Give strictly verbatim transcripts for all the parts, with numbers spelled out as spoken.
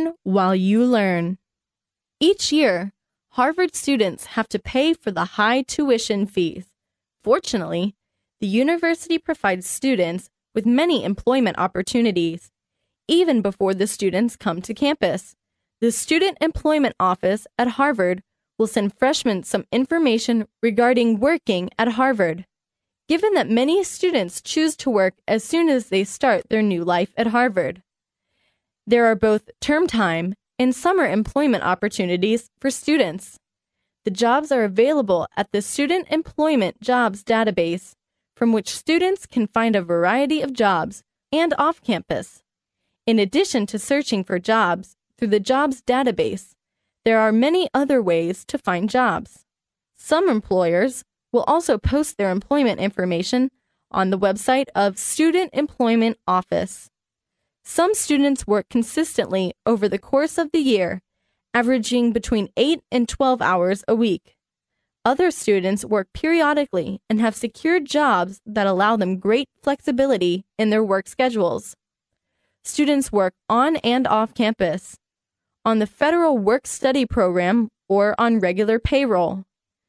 Earn while you learn. Each year, Harvard students have to pay for the high tuition fees. Fortunately, the university provides students with many employment opportunities. Even before the students come to campus, the Student Employment Office at Harvard will send freshmen some information regarding working at Harvard. Given that many students choose to work as soon as they start their new life at Harvard, there are both term time and summer employment opportunities for students. The jobs are available at the Student Employment Jobs Database, from which students can find a variety of jobs and off-campus. In addition to searching for jobs through the Jobs Database, there are many other ways to find jobs. Some employers will also post their employment information on the website of Student Employment Office. Some students work consistently over the course of the year, averaging between eight and twelve hours a week. Other students work periodically and have secured jobs that allow them great flexibility in their work schedules. Students work on and off campus, on the federal work-study program, or on regular payroll.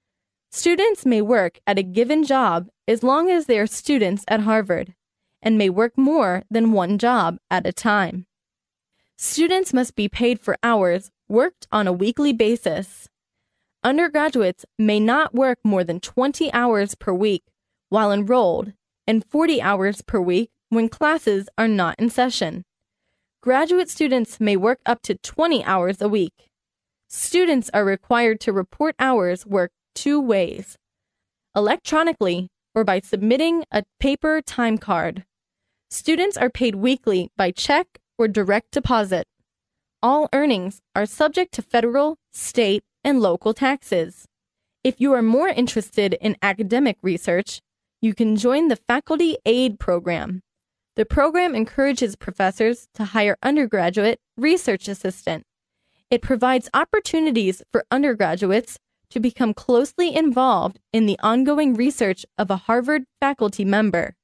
Students may work at a given job as long as they are students at Harvard, and may work more than one job at a time. Students must be paid for hours worked on a weekly basis. Undergraduates may not work more than twenty hours per week while enrolled and forty hours per week when classes are not in session. Graduate students may work up to twenty hours a week. Students are required to report hours worked two ways: electronically or by submitting a paper time card. Students are paid weekly by check or direct deposit. All earnings are subject to federal, state, and local taxes. If you are more interested in academic research, you can join the Faculty Aid Program. The program encourages professors to hire undergraduate research assistant. It provides opportunities for undergraduates to become closely involved in the ongoing research of a Harvard faculty member.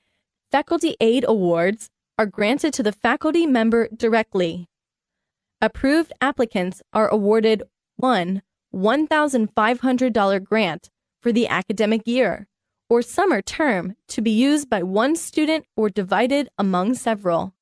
Faculty Aid Awards are granted to the faculty member directly. Approved applicants are awarded one one thousand five hundred dollars grant for the academic year or summer term to be used by one student or divided among several.